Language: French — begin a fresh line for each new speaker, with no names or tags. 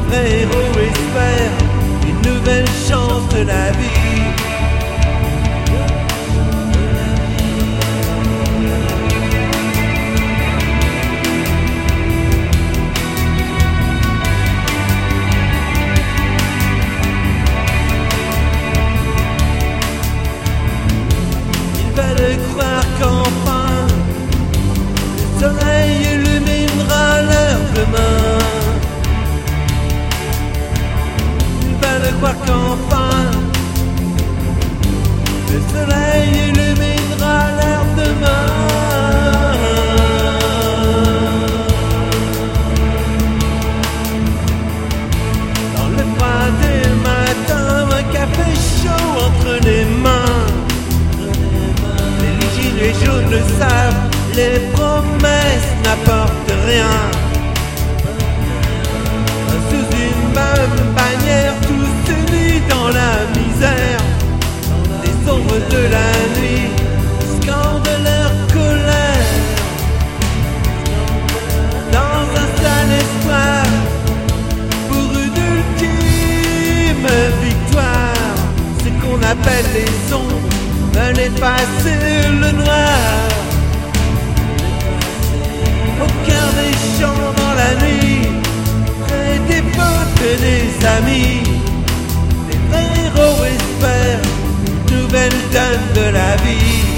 vrais héros espèrent une nouvelle chance de la vie. Ils veulent croire qu'enfin le soleil illuminera leur demain. Ils veulent croire qu'enfin le soleil illuminera leur demain. Dans le froid des matins, un café chaud entre les mains. Les gilets jaunes le savent, les promesses n'apportent rien. Sous une même bannière, tous unis dans la misère. Les ombres de la nuit scandent leur colère. Dans un sale espoir pour une ultime victoire, ce qu'on appelle les ombres veulent effacer le noir. Au cœur des champs dans la nuit, près des potes et des amis, les vrais héros espèrent une nouvelle donne de la vie.